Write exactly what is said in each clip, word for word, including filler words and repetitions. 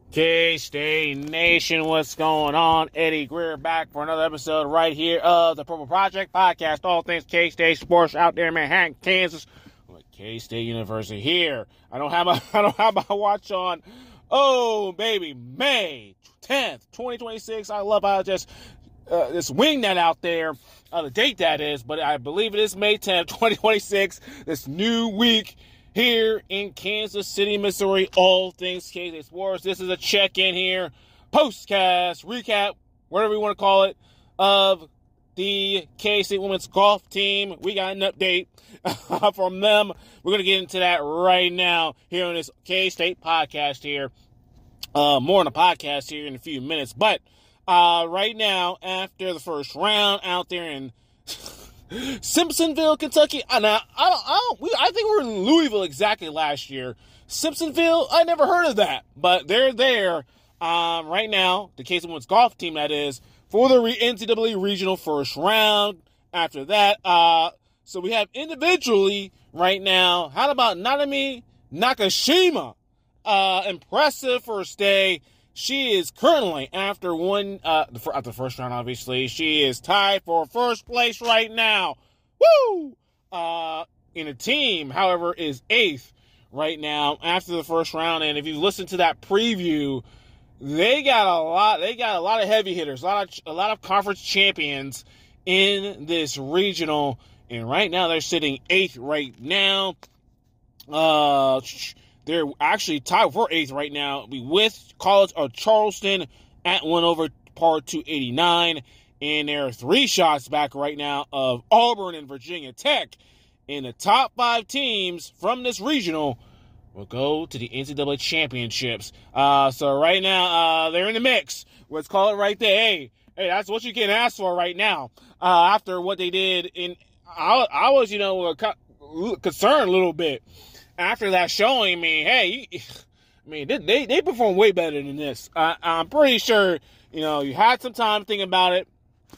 K-State Nation, what's going on? Eddie Greer back for another episode right here of the Purple Project Podcast. All things K-State sports out there in Manhattan, Kansas. With K-State University here. I don't have my I don't have my watch on. Oh baby, May tenth, twenty twenty-six. I love how I just uh, just wing that out there. Uh, the date that is, but I believe it is May tenth, twenty twenty-six. This new week here in Kansas City, Missouri, all things K-State sports. This is a check-in here, postcast, recap, whatever you want to call it, of the K-State women's golf team. We got an update from them. We're going to get into that right now here on this K-State podcast here. Uh, more on the podcast here in a few minutes. But uh, right now, after the first round out there in Simpsonville, Kentucky. I, I don't. I don't. We, I think we were in Louisville exactly last year. Simpsonville. I never heard of that, but they're there um, right now. The K-State women's golf team, that is, for the N C double A regional first round. After that, uh, so we have individually right now. How about Nanami Nakashima? Uh, impressive first day. She is currently, after one, uh, the, after the first round, obviously, she is tied for first place right now. Woo! Uh, in a team, however, is eighth right now after the first round. And if you listen to that preview, they got a lot, they got a lot of heavy hitters, a lot of, a lot of conference champions in this regional. And right now, they're sitting eighth right now. Uh, They're actually tied for eighth right now with College of Charleston at one over par two eighty-nine. And there are three shots back right now of Auburn and Virginia Tech. And the top five teams from this regional will go to the N C double A championships. Uh, so right now, uh, they're in the mix. Let's call it right there. Hey, hey, that's what you can ask for right now. Uh, after what they did in, I, I was, you know, concerned a little bit. After that showing, I mean, hey, I mean, they they perform way better than this. Uh, I'm pretty sure, you know, you had some time to think about it.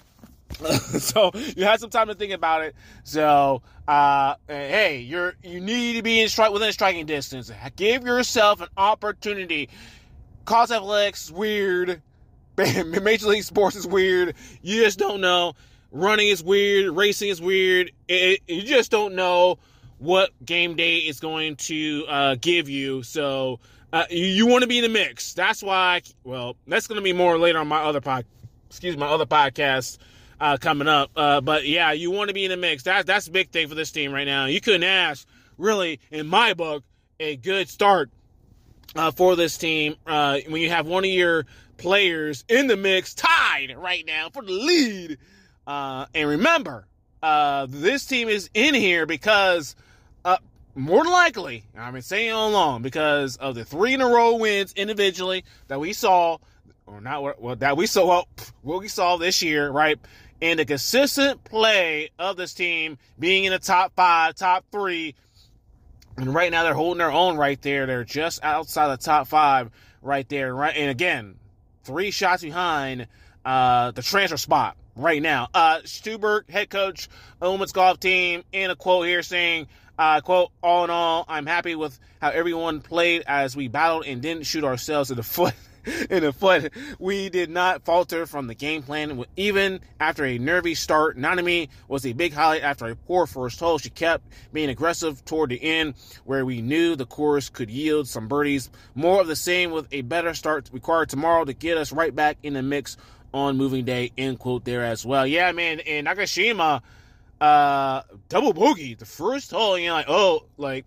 so you had some time to think about it. So, uh, hey, you're you need to be in strike within striking distance. Give yourself an opportunity. College athletics is weird. Major league sports is weird. You just don't know. Running is weird. Racing is weird. It, it, you just don't know what game day is going to uh, give you. So uh, you, you want to be in the mix. That's why, I, well, that's going to be more later on my other pod, excuse me, my other podcast uh, coming up. Uh, but yeah, you want to be in the mix. That, that's a big thing for this team right now. You couldn't ask, really, in my book, a good start uh, for this team uh, when you have one of your players in the mix tied right now for the lead. Uh, and remember, uh, this team is in here because Uh, more than likely, I've been saying all along, because of the three in a row wins individually that we saw, or not, well, that we saw, well, what we saw this year, right? And the consistent play of this team being in the top five, top three, and right now they're holding their own right there. They're just outside the top five right there, right? And again, three shots behind uh, the transfer spot right now. Uh, Stuberg, head coach of the women's golf team, in a quote here saying, Uh, quote, all in all, I'm happy with how everyone played as we battled and didn't shoot ourselves in the foot. in the foot. We did not falter from the game plan. Even after a nervy start, Nanami was a big highlight after a poor first hole. She kept being aggressive toward the end, where we knew the course could yield some birdies. More of the same with a better start required tomorrow to get us right back in the mix on moving day, end quote there as well. Yeah, man, and Nakashima, Uh, double bogey, the first hole, and you're like, oh, like,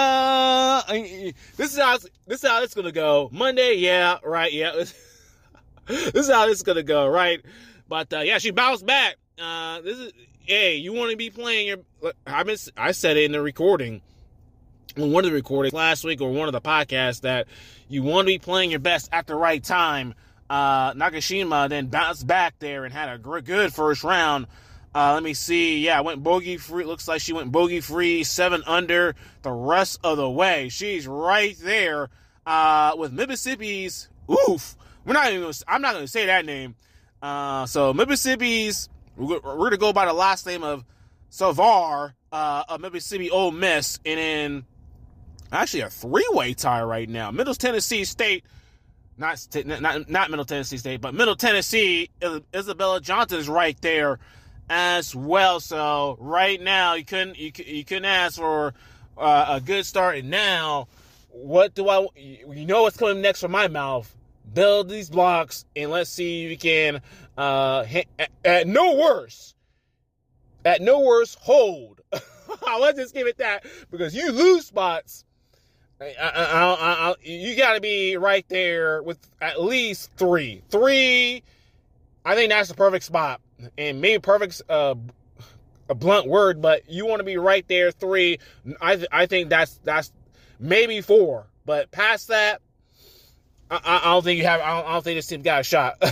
uh, this is how it's, this is how it's gonna go. Monday, yeah, right, yeah. This is how this is gonna go, right? But, uh, yeah, she bounced back. Uh, this is, hey, you want to be playing your, I been, I said it in the recording, on one of the recordings last week, or one of the podcasts, that you want to be playing your best at the right time. Uh, Nakashima then bounced back there and had a good first round. Uh, let me see. Yeah, went bogey free. Looks like she went bogey free, seven under the rest of the way. She's right there uh, with Mississippi's. Oof. We're not even. I'm not going to say that name. Uh, so Mississippi's. We're, we're going to go by the last name of Savar uh, of Mississippi Ole Miss, and then actually a three-way tie right now. Middle Tennessee State not not not Middle Tennessee State, but Middle Tennessee. Isabella Johnson is right there as well. So right now, you couldn't you, you couldn't ask for uh, a good start. And now, what do I? You know what's coming next from my mouth? Build these blocks and let's see if you can, uh, at, at no worse, at no worse, hold. Let's just give it that, because you lose spots. I, I, I, I, you got to be right there with at least three. Three, I think that's the perfect spot. And maybe perfect's uh, a blunt word, but you want to be right there. Three, I, th- I think that's that's maybe four. But past that, I, I don't think you have. I don't, I don't think this team got a shot.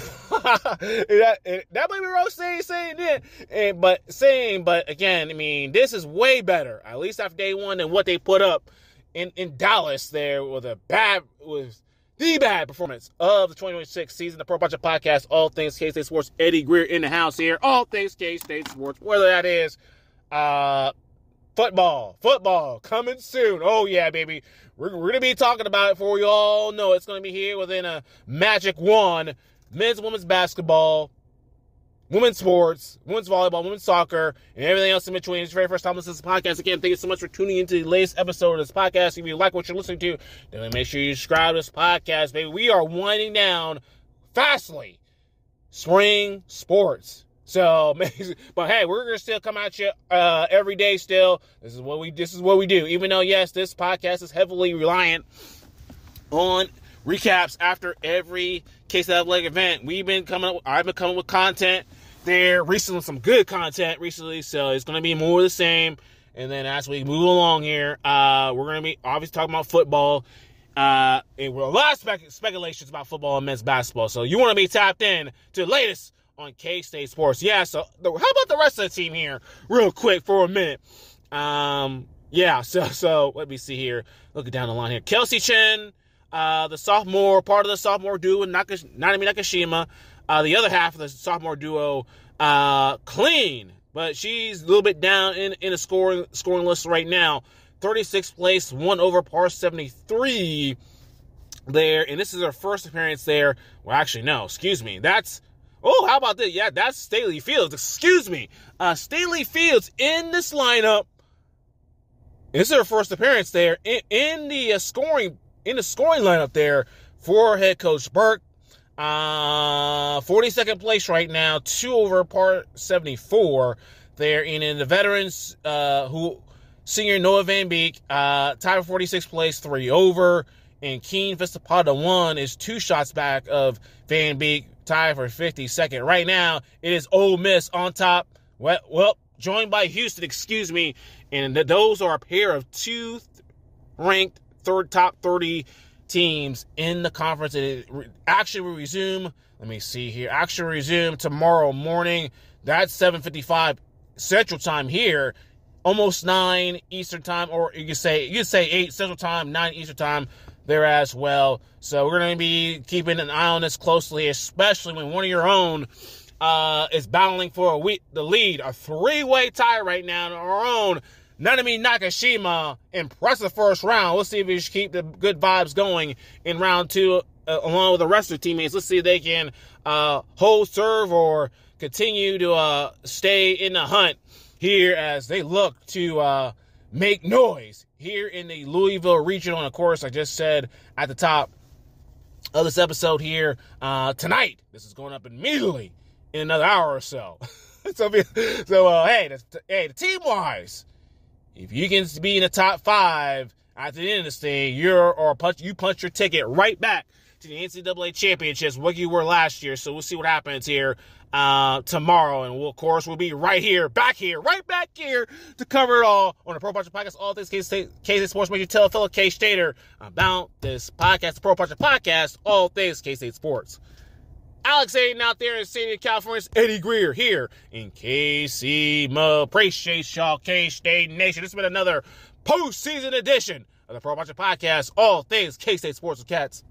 that, that might be wrong saying saying it, and but saying, but again, I mean, this is way better, at least after day one, than what they put up in, in Dallas. There with a bad, was the bad performance of the twenty twenty-six season. The Pro Project Podcast, all things K-State Sports. Eddie Greer in the house here. All things K-State Sports, whether that is, uh. Football, football, coming soon. Oh, yeah, baby. We're, we're going to be talking about it for you all know. It's going to be here within a magic one. Men's, women's basketball, women's sports, women's volleyball, women's soccer, and everything else in between. It's your very first time listening to this podcast. Again, thank you so much for tuning into the latest episode of this podcast. If you like what you're listening to, then make sure you subscribe to this podcast, baby. We are winding down fastly spring sports. So, but hey, we're gonna still come at you uh, every day. Still, this is what we this is what we do. Even though, yes, this podcast is heavily reliant on recaps after every K-State Athletic event. We've been coming up. I've been coming with content there recently, some good content recently. So it's gonna be more of the same. And then as we move along here, uh, we're gonna be obviously talking about football. Uh, and we're a lot of spec- speculations about football and men's basketball. So you want to be tapped in to the latest on K-State Sports. Yeah, so the, how about the rest of the team here real quick for a minute? Um, yeah, so so let me see here. Looking down the line here. Kelsey Chen, uh, the sophomore, part of the sophomore duo, Nakash- Nanami Nakashima. Uh, the other half of the sophomore duo, uh, clean, but she's a little bit down in, in the scoring scoring list right now. thirty-sixth place, one over par seventy-three there, and this is her first appearance there. Well, actually, no, excuse me. That's Oh, how about this? Yeah, that's Staley Fields. Excuse me. Uh, Staley Fields in this lineup. This is her first appearance there in, in the uh, scoring in the scoring lineup there for head coach Burke. Uh, forty-second place right now, two over par seventy-four there. And in the veterans, uh, who senior Noah Van Beek, uh, tied for forty-sixth place, three over. And Keen Vistapada one is two shots back of Van Beek, tied for fifty-second. Right now, it is Ole Miss on top. Well, well joined by Houston, excuse me. And th- those are a pair of two ranked third top thirty teams in the conference. And it re- actually will resume, let me see here, actually resume tomorrow morning. That's seven fifty-five Central Time here. Almost nine Eastern Time, or you could say, you could say eight Central Time, nine Eastern Time there as well. So we're going to be keeping an eye on this closely, especially when one of your own uh, is battling for a week, the lead. A three-way tie right now. Our own Nanami Nakashima, impressive first round. Let's see if we can keep the good vibes going in round two uh, along with the rest of the teammates. Let's see if they can uh, hold serve or continue to uh, stay in the hunt here as they look to uh, make noise here in the Louisville Regional. And, of course, I just said at the top of this episode here, uh, tonight, this is going up immediately in another hour or so. so, so uh, hey, the, hey, the team-wise, if you can be in the top five at the end of this thing, you're or punch you punch your ticket right back to the N C double A championships, what you were last year. So we'll see what happens here uh, tomorrow. And we'll, of course, we'll be right here, back here, right back here to cover it all on the Pro Project Podcast. All things K-State, K-State Sports. Make you tell a fellow K-Stater about this podcast, the Pro Project Podcast. All things K-State Sports. Alex Aiden out there in the city of California. Eddie Greer here in K C M A. Appreciate y'all, K-State Nation. This has been another postseason edition of the Pro Project Podcast. All things K-State Sports with Cats.